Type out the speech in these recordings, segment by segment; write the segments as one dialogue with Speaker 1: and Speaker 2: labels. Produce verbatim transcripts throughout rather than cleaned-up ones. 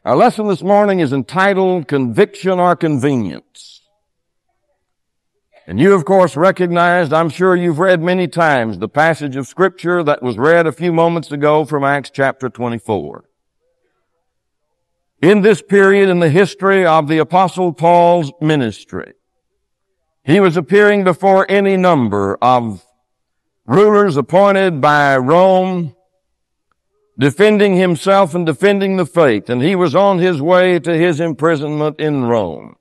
Speaker 1: Our lesson this morning is entitled Conviction or Convenience. And you, of course, recognized, I'm sure you've read many times, the passage of Scripture that was read a few moments ago from Acts chapter twenty-four. In this period in the history of the Apostle Paul's ministry, he was appearing before any number of rulers appointed by Rome, defending himself and defending the faith, and he was on his way to his imprisonment in Rome.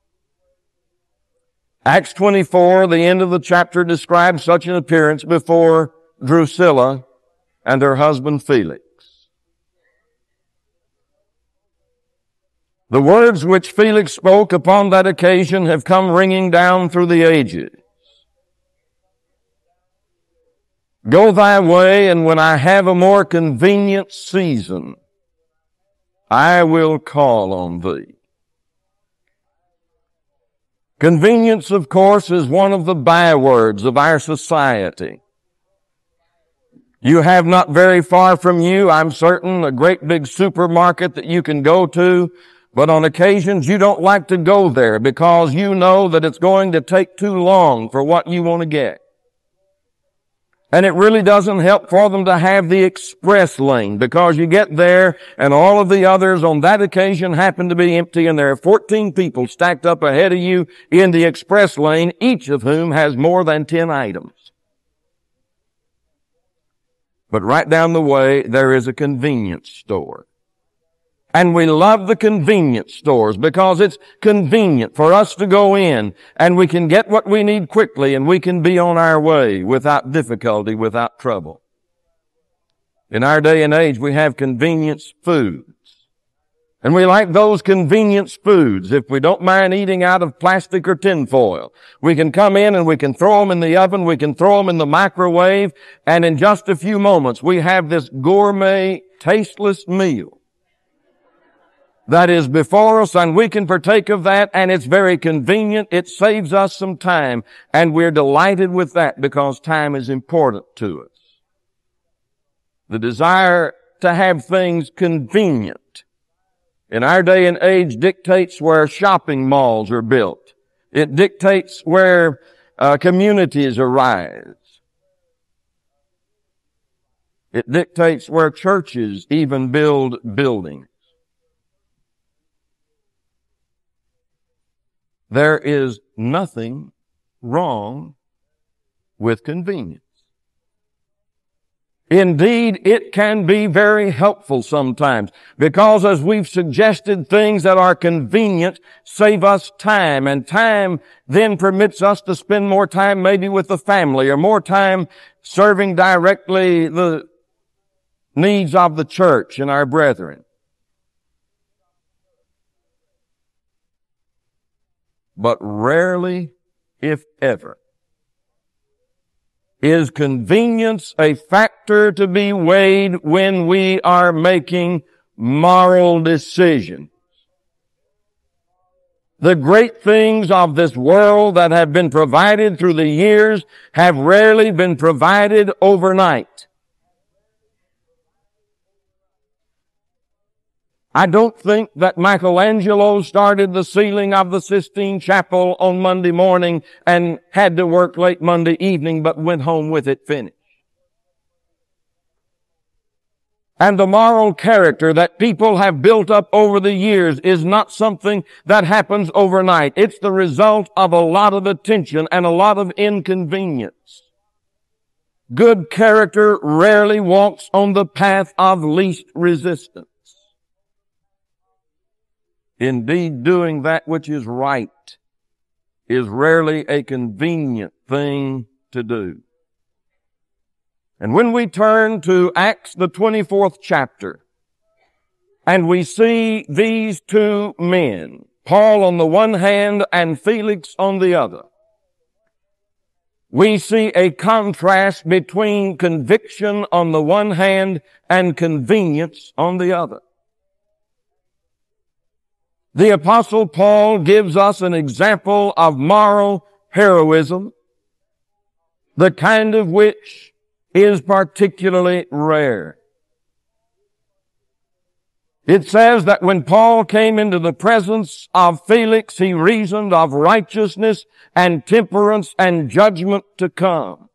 Speaker 1: Acts twenty-four, the end of the chapter, describes such an appearance before Drusilla and her husband Felix. The words which Felix spoke upon that occasion have come ringing down through the ages. Go thy way, and when I have a more convenient season, I will call on thee. Convenience, of course, is one of the bywords of our society. You have not very far from you, I'm certain, a great big supermarket that you can go to, but on occasions you don't like to go there because you know that it's going to take too long for what you want to get. And it really doesn't help for them to have the express lane, because you get there and all of the others on that occasion happen to be empty, and there are fourteen people stacked up ahead of you in the express lane, each of whom has more than ten items. But right down the way, there is a convenience store. And we love the convenience stores because it's convenient for us to go in and we can get what we need quickly and we can be on our way without difficulty, without trouble. In our day and age, we have convenience foods. And we like those convenience foods. If we don't mind eating out of plastic or tin foil, we can come in and we can throw them in the oven, we can throw them in the microwave, and in just a few moments we have this gourmet, tasteless meal that is before us, and we can partake of that, and it's very convenient. It saves us some time, and we're delighted with that because time is important to us. The desire to have things convenient in our day and age dictates where shopping malls are built. It dictates where uh, communities arise. It dictates where churches even build buildings. There is nothing wrong with convenience. Indeed, it can be very helpful sometimes because, as we've suggested, things that are convenient save us time, and time then permits us to spend more time maybe with the family or more time serving directly the needs of the church and our brethren. But rarely, if ever, is convenience a factor to be weighed when we are making moral decisions. The great things of this world that have been provided through the years have rarely been provided overnight. I don't think that Michelangelo started the ceiling of the Sistine Chapel on Monday morning and had to work late Monday evening, but went home with it finished. And the moral character that people have built up over the years is not something that happens overnight. It's the result of a lot of attention and a lot of inconvenience. Good character rarely walks on the path of least resistance. Indeed, doing that which is right is rarely a convenient thing to do. And when we turn to Acts, the twenty-fourth chapter, and we see these two men, Paul on the one hand and Felix on the other, we see a contrast between conviction on the one hand and convenience on the other. The Apostle Paul gives us an example of moral heroism, the kind of which is particularly rare. It says that when Paul came into the presence of Felix, he reasoned of righteousness and temperance and judgment to come.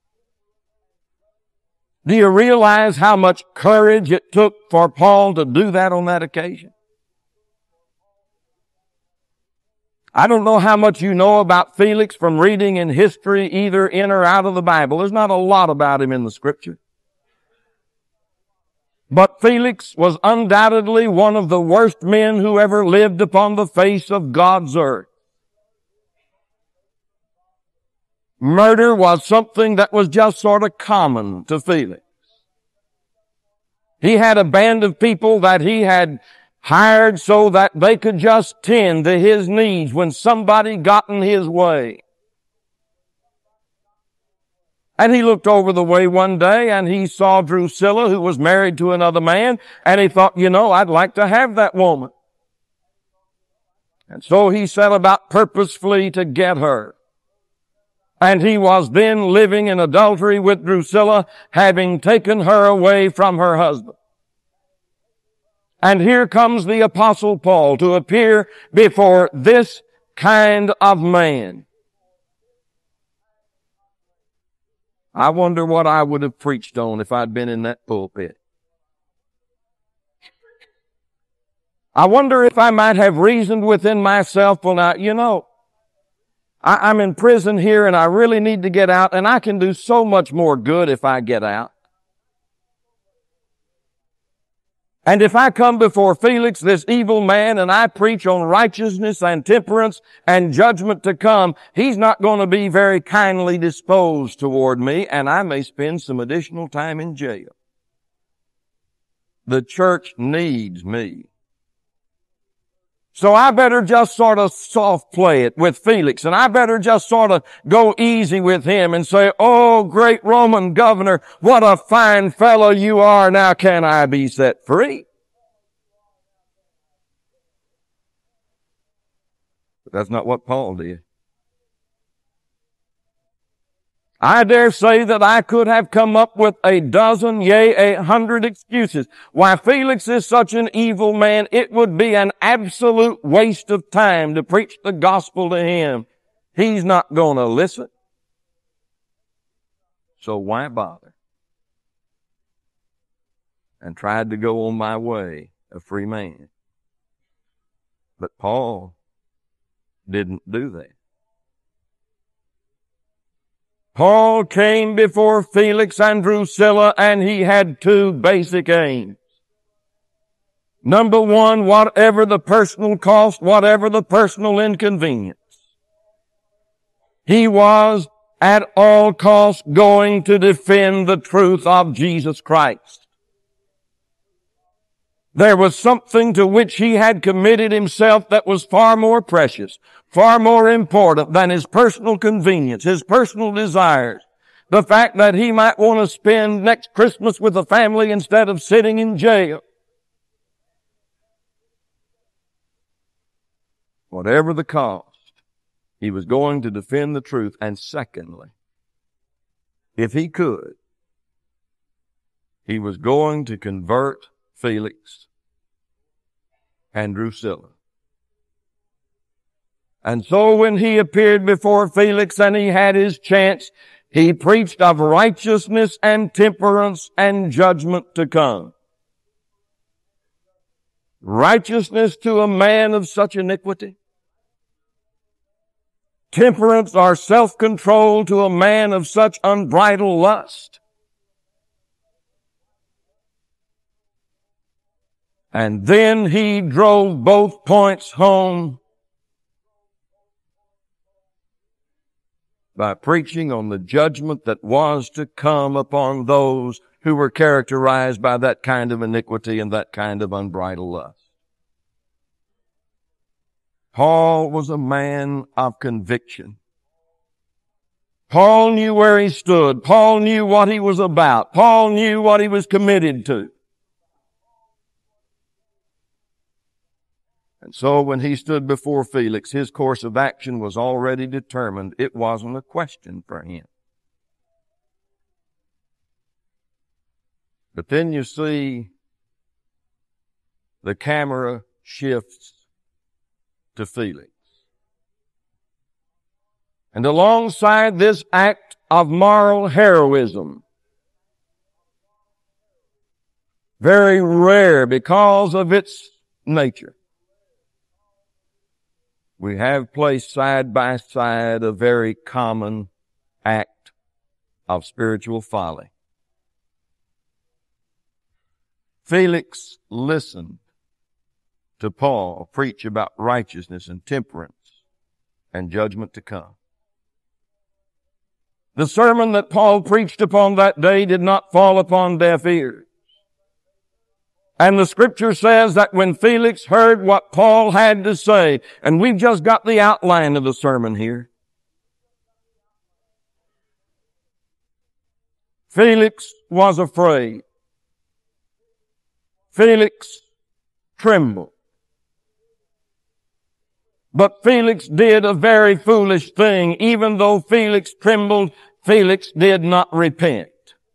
Speaker 1: Do you realize how much courage it took for Paul to do that on that occasion? I don't know how much you know about Felix from reading in history, either in or out of the Bible. There's not a lot about him in the Scripture. But Felix was undoubtedly one of the worst men who ever lived upon the face of God's earth. Murder was something that was just sort of common to Felix. He had a band of people that he had hired so that they could just tend to his needs when somebody got in his way. And he looked over the way one day and he saw Drusilla, who was married to another man, and he thought, you know, I'd like to have that woman. And so he set about purposefully to get her. And he was then living in adultery with Drusilla, having taken her away from her husband. And here comes the Apostle Paul to appear before this kind of man. I wonder what I would have preached on if I'd been in that pulpit. I wonder if I might have reasoned within myself, well now, you know, I, I'm in prison here and I really need to get out, and I can do so much more good if I get out. And if I come before Felix, this evil man, and I preach on righteousness and temperance and judgment to come, he's not going to be very kindly disposed toward me, and I may spend some additional time in jail. The church needs me. So I better just sort of soft play it with Felix, and I better just sort of go easy with him and say, oh, great Roman governor, what a fine fellow you are. Now can I be set free? But that's not what Paul did. I dare say that I could have come up with a dozen, yea, a hundred excuses why Felix is such an evil man. It would be an absolute waste of time to preach the gospel to him. He's not going to listen. So why bother? And tried to go on my way, a free man. But Paul didn't do that. Paul came before Felix and Drusilla, and he had two basic aims. Number one, whatever the personal cost, whatever the personal inconvenience, he was at all costs going to defend the truth of Jesus Christ. There was something to which he had committed himself that was far more precious, far more important than his personal convenience, his personal desires. The fact that he might want to spend next Christmas with the family instead of sitting in jail. Whatever the cost, he was going to defend the truth. And secondly, if he could, he was going to convert Felix and Drusilla. And so when he appeared before Felix and he had his chance, he preached of righteousness and temperance and judgment to come. Righteousness to a man of such iniquity. Temperance or self-control to a man of such unbridled lust. And then he drove both points home by preaching on the judgment that was to come upon those who were characterized by that kind of iniquity and that kind of unbridled lust. Paul was a man of conviction. Paul knew where he stood. Paul knew what he was about. Paul knew what he was committed to. And so when he stood before Felix, his course of action was already determined. It wasn't a question for him. But then you see, the camera shifts to Felix. And alongside this act of moral heroism, very rare because of its nature, we have placed side by side a very common act of spiritual folly. Felix listened to Paul preach about righteousness and temperance and judgment to come. The sermon that Paul preached upon that day did not fall upon deaf ears. And the scripture says that when Felix heard what Paul had to say, and we've just got the outline of the sermon here, Felix was afraid. Felix trembled. But Felix did a very foolish thing. Even though Felix trembled, Felix did not repent.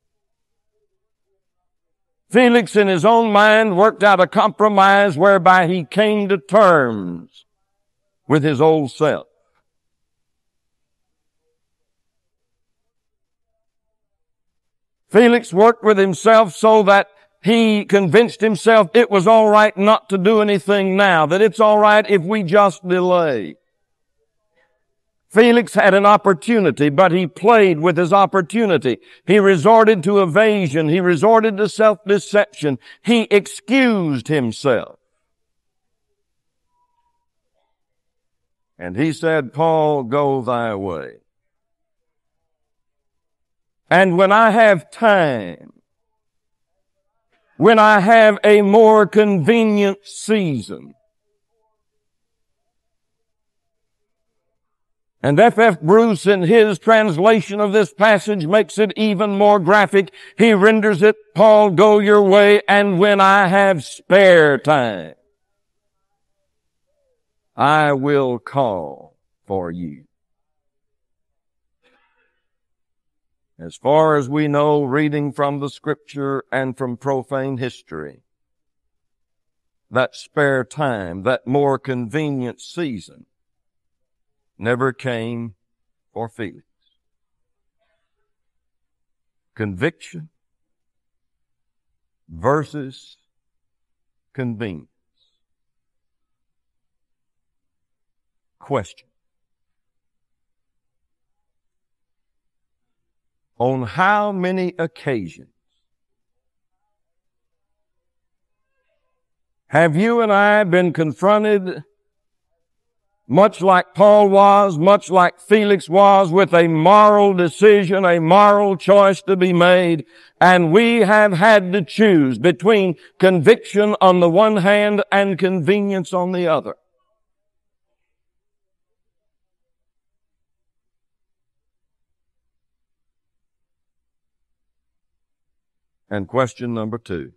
Speaker 1: Felix, in his own mind, worked out a compromise whereby he came to terms with his old self. Felix worked with himself so that he convinced himself it was all right not to do anything now, that it's all right if we just delay. Felix had an opportunity, but he played with his opportunity. He resorted to evasion. He resorted to self-deception. He excused himself. And he said, Paul, go thy way. And when I have time, when I have a more convenient season. And F F Bruce, in his translation of this passage, makes it even more graphic. He renders it, Paul, go your way, and when I have spare time, I will call for you. As far as we know, reading from the scripture and from profane history, that spare time, that more convenient season, never came for Felix. Conviction versus convenience. Question. On how many occasions have you and I been confronted, much like Paul was, much like Felix was, with a moral decision, a moral choice to be made, and we have had to choose between conviction on the one hand and convenience on the other? And question number two.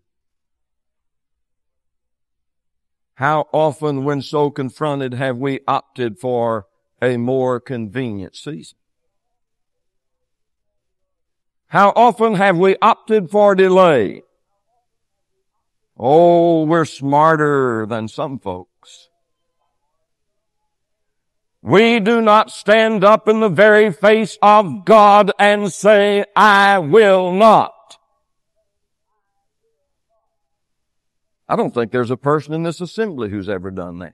Speaker 1: How often, when so confronted, have we opted for a more convenient season? How often have we opted for delay? Oh, we're smarter than some folks. We do not stand up in the very face of God and say, I will not. I don't think there's a person in this assembly who's ever done that.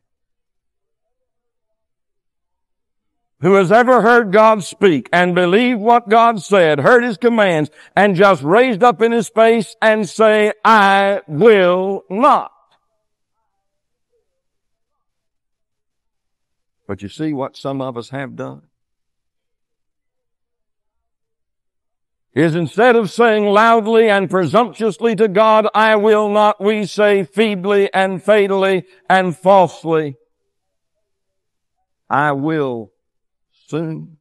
Speaker 1: Who has ever heard God speak and believed what God said, heard His commands, and just raised up in his face and say, I will not. But you see what some of us have done? Is instead of saying loudly and presumptuously to God, I will not, we say feebly and fatally and falsely, I will soon.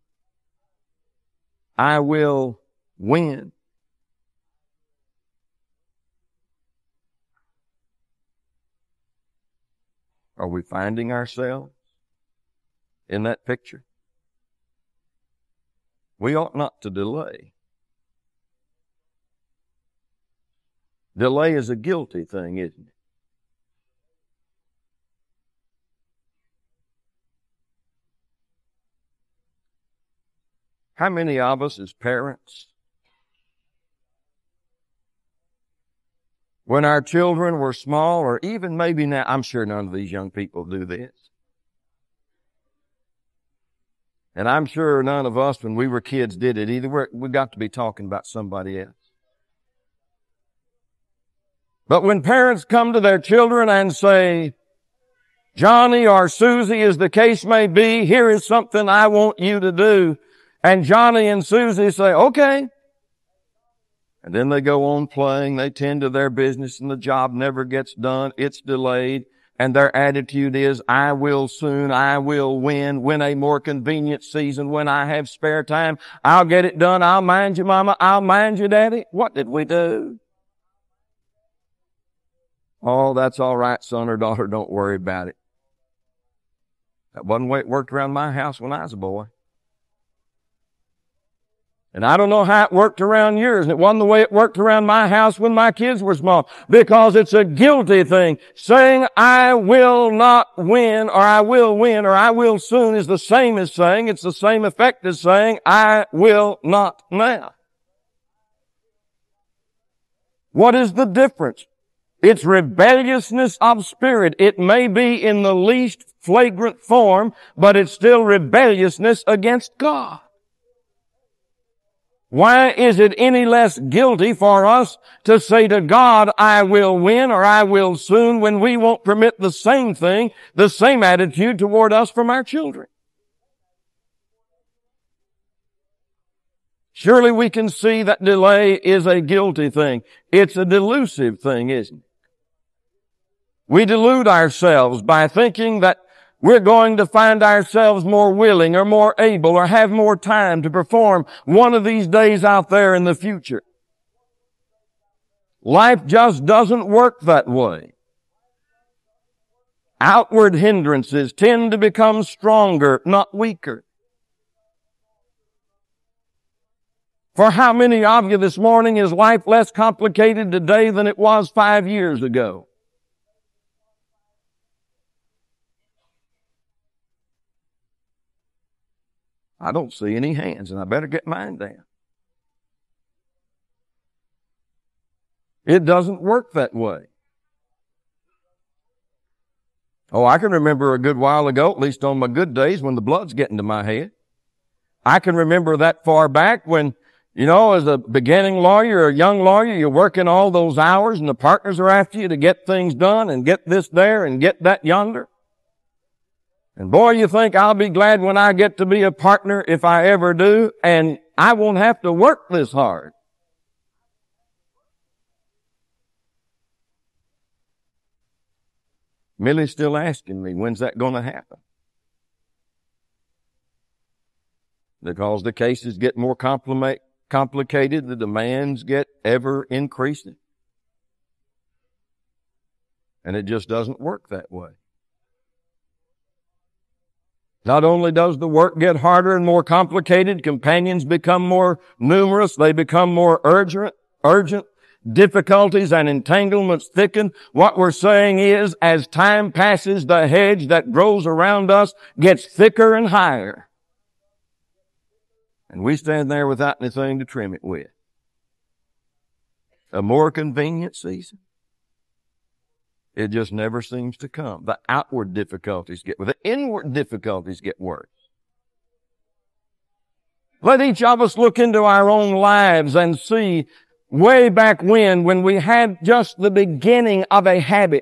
Speaker 1: I will when. Are we finding ourselves in that picture? We ought not to delay. Delay is a guilty thing, isn't it? How many of us as parents, when our children were small, or even maybe now, I'm sure none of these young people do this. And I'm sure none of us when we were kids did it either. We're, we got to be talking about somebody else. But when parents come to their children and say, Johnny or Susie, as the case may be, here is something I want you to do. And Johnny and Susie say, okay. And then they go on playing. They tend to their business and the job never gets done. It's delayed. And their attitude is, I will soon, I will win, when a more convenient season, when I have spare time. I'll get it done. I'll mind you, Mama. I'll mind you, Daddy. What did we do? Oh, that's all right, son or daughter. Don't worry about it. That wasn't the way it worked around my house when I was a boy. And I don't know how it worked around yours, and it wasn't the way it worked around my house when my kids were small, because it's a guilty thing. Saying, I will not win, or I will win, or I will soon is the same as saying, it's the same effect as saying, I will not now. What is the difference? It's rebelliousness of spirit. It may be in the least flagrant form, but it's still rebelliousness against God. Why is it any less guilty for us to say to God, I will win or I will soon, when we won't permit the same thing, the same attitude toward us from our children? Surely we can see that delay is a guilty thing. It's a delusive thing, isn't it? We delude ourselves by thinking that we're going to find ourselves more willing or more able or have more time to perform one of these days out there in the future. Life just doesn't work that way. Outward hindrances tend to become stronger, not weaker. For how many of you this morning is life less complicated today than it was five years ago? I don't see any hands, and I better get mine down. It doesn't work that way. Oh, I can remember a good while ago, at least on my good days, when the blood's getting to my head. I can remember that far back when, you know, as a beginning lawyer or a young lawyer, you're working all those hours and the partners are after you to get things done and get this there and get that yonder. And boy, you think I'll be glad when I get to be a partner if I ever do, and I won't have to work this hard. Millie's still asking me, when's that going to happen? Because the cases get more compli- complicated, the demands get ever increasing. And it just doesn't work that way. Not only does the work get harder and more complicated, companions become more numerous, they become more urgent, urgent, difficulties and entanglements thicken. What we're saying is, as time passes, the hedge that grows around us gets thicker and higher. And we stand there without anything to trim it with. A more convenient season. It just never seems to come. The outward difficulties get worse. The inward difficulties get worse. Let each of us look into our own lives and see way back when, when we had just the beginning of a habit.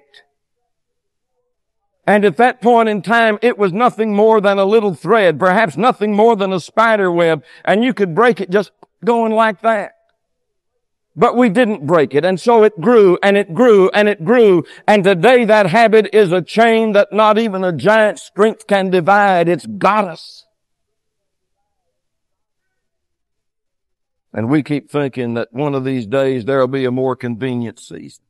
Speaker 1: And at that point in time, it was nothing more than a little thread, perhaps nothing more than a spider web, and you could break it just going like that. But we didn't break it, and so it grew, and it grew, and it grew, and today that habit is a chain that not even a giant's strength can divide. It's got us. And we keep thinking that one of these days there'll be a more convenient season.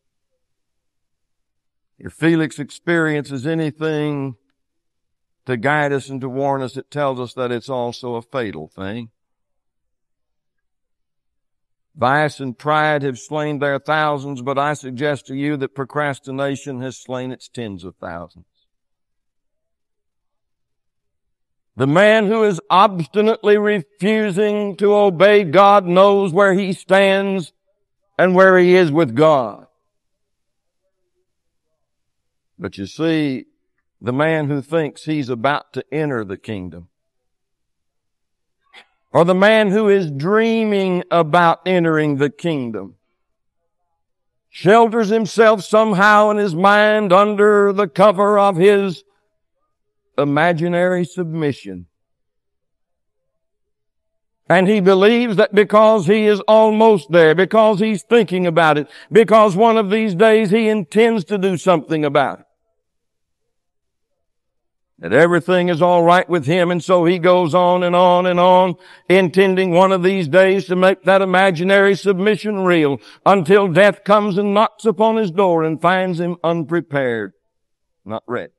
Speaker 1: If Felix experiences anything to guide us and to warn us, it tells us that it's also a fatal thing. Vice and pride have slain their thousands, but I suggest to you that procrastination has slain its tens of thousands. The man who is obstinately refusing to obey God knows where he stands and where he is with God. But you see, the man who thinks he's about to enter the kingdom, or the man who is dreaming about entering the kingdom, shelters himself somehow in his mind under the cover of his imaginary submission. And he believes that because he is almost there, because he's thinking about it, because one of these days he intends to do something about it, that everything is all right with him, and so he goes on and on and on, intending one of these days to make that imaginary submission real, until death comes and knocks upon his door and finds him unprepared, not ready.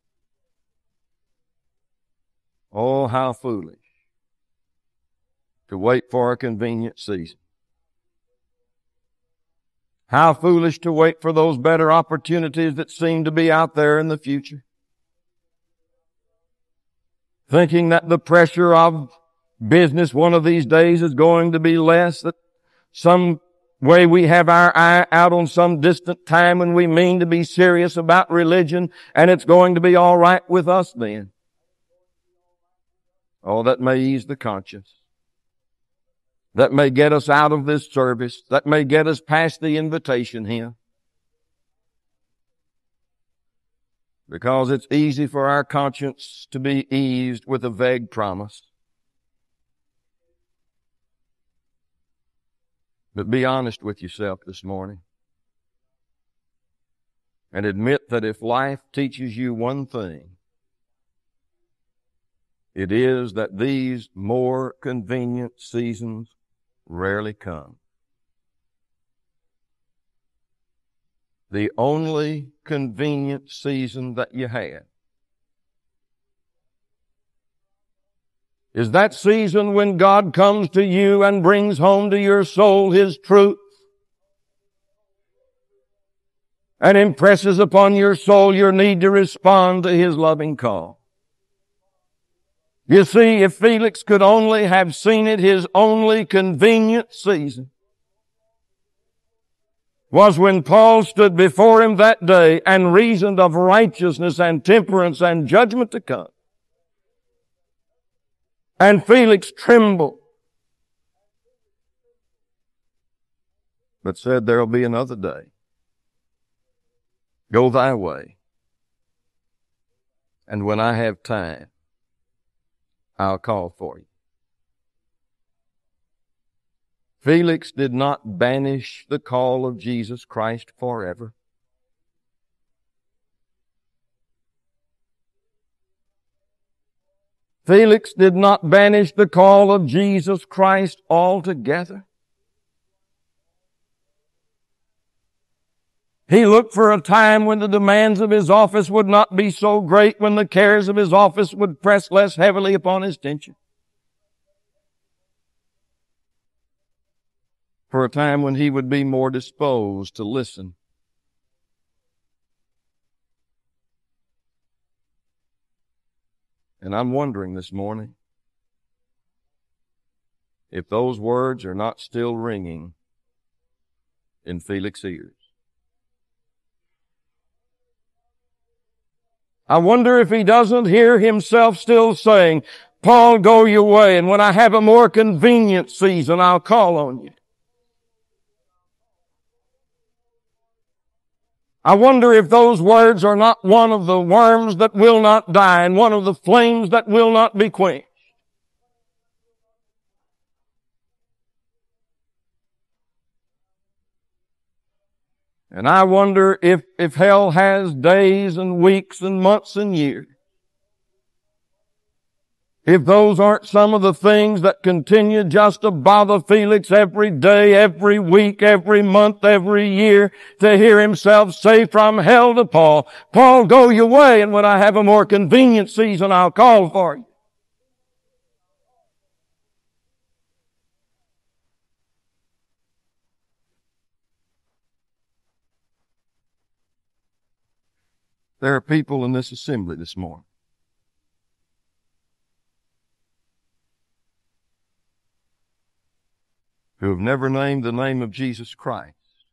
Speaker 1: Oh, how foolish to wait for a convenient season. How foolish to wait for those better opportunities that seem to be out there in the future, thinking that the pressure of business one of these days is going to be less, that some way we have our eye out on some distant time when we mean to be serious about religion, and it's going to be all right with us then. Oh, that may ease the conscience. That may get us out of this service. That may get us past the invitation here. Because it's easy for our conscience to be eased with a vague promise. But be honest with yourself this morning and admit that if life teaches you one thing, it is that these more convenient seasons rarely come. The only convenient season that you have is that season when God comes to you and brings home to your soul His truth and impresses upon your soul your need to respond to His loving call. You see, if Felix could only have seen it, his only convenient season was when Paul stood before him that day and reasoned of righteousness and temperance and judgment to come. And Felix trembled, but said, there'll be another day. Go thy way. And when I have time, I'll call for you. Felix did not banish the call of Jesus Christ forever. Felix did not banish the call of Jesus Christ altogether. He looked for a time when the demands of his office would not be so great, when the cares of his office would press less heavily upon his attention. For a time when he would be more disposed to listen. And I'm wondering this morning if those words are not still ringing in Felix's ears. I wonder if he doesn't hear himself still saying, Paul, go your way, and when I have a more convenient season, I'll call on you. I wonder if those words are not one of the worms that will not die and one of the flames that will not be quenched. And I wonder if, if hell has days and weeks and months and years, if those aren't some of the things that continue just to bother Felix every day, every week, every month, every year, to hear himself say from hell to Paul, Paul, go your way, and when I have a more convenient season, I'll call for you. There are people in this assembly this morning who have never named the name of Jesus Christ.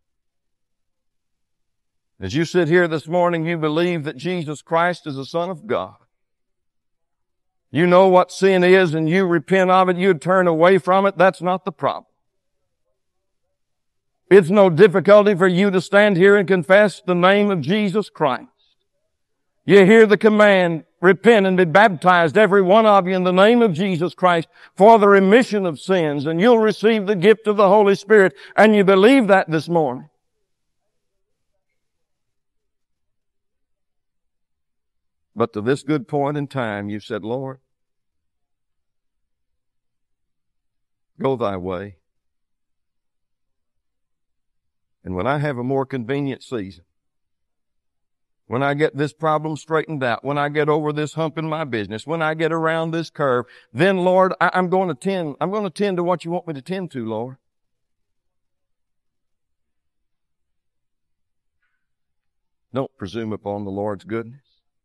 Speaker 1: As you sit here this morning, you believe that Jesus Christ is the Son of God. You know what sin is and you repent of it, you turn away from it, that's not the problem. It's no difficulty for you to stand here and confess the name of Jesus Christ. You hear the command, repent and be baptized, every one of you, in the name of Jesus Christ for the remission of sins, and you'll receive the gift of the Holy Spirit, and you believe that this morning. But to this good point in time, you said, Lord, go thy way. And when I have a more convenient season, when I get this problem straightened out, when I get over this hump in my business, when I get around this curve, then Lord, I, I'm going to tend, I'm going to tend to what you want me to tend to, Lord. Don't presume upon the Lord's goodness.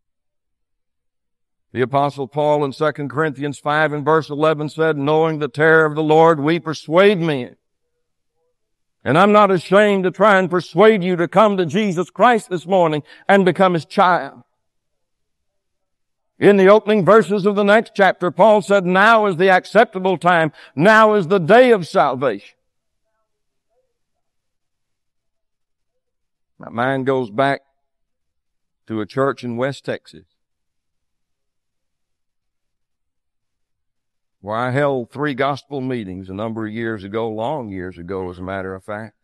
Speaker 1: The Apostle Paul in Second Corinthians five and verse eleven said, knowing the terror of the Lord, we persuade men. And I'm not ashamed to try and persuade you to come to Jesus Christ this morning and become His child. In the opening verses of the next chapter, Paul said, now is the acceptable time. Now is the day of salvation. My mind goes back to a church in West Texas where I held three gospel meetings a number of years ago, long years ago, as a matter of fact.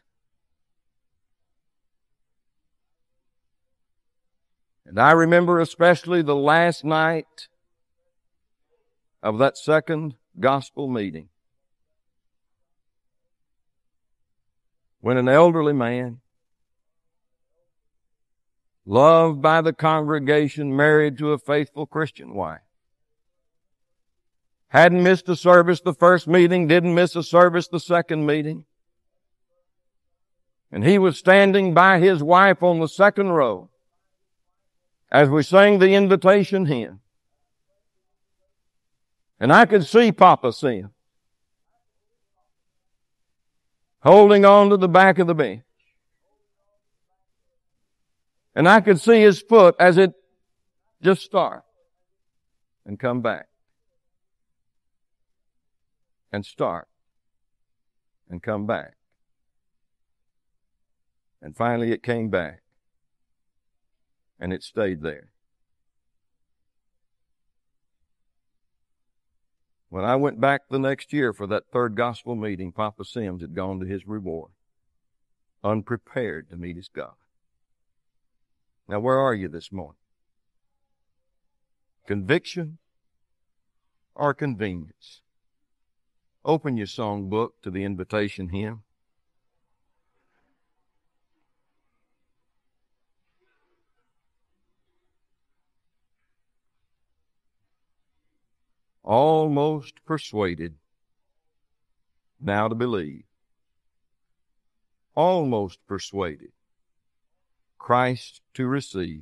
Speaker 1: And I remember especially the last night of that second gospel meeting, when an elderly man, loved by the congregation, married to a faithful Christian wife, hadn't missed a service the first meeting, didn't miss a service the second meeting. And he was standing by his wife on the second row as we sang the invitation hymn. And I could see Papa Sim holding on to the back of the bench. And I could see his foot as it just started and come back. And start and come back. And finally it came back. And it stayed there. When I went back the next year for that third gospel meeting, Papa Sims had gone to his reward, unprepared to meet his God. Now where are you this morning? Conviction or convenience? Open your songbook to the invitation hymn. Almost persuaded, now to believe. Almost persuaded, Christ to receive.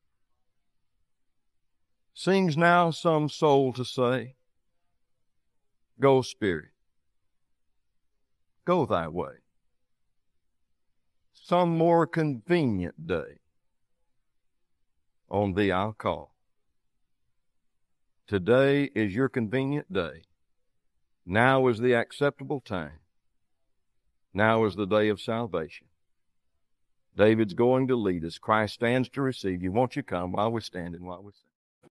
Speaker 1: Sings now some soul to say, go, Spirit, go thy way. Some more convenient day, on thee I'll call. Today is your convenient day. Now is the acceptable time. Now is the day of salvation. David's going to lead us. Christ stands to receive you. Won't you come while we're standing, while we sing?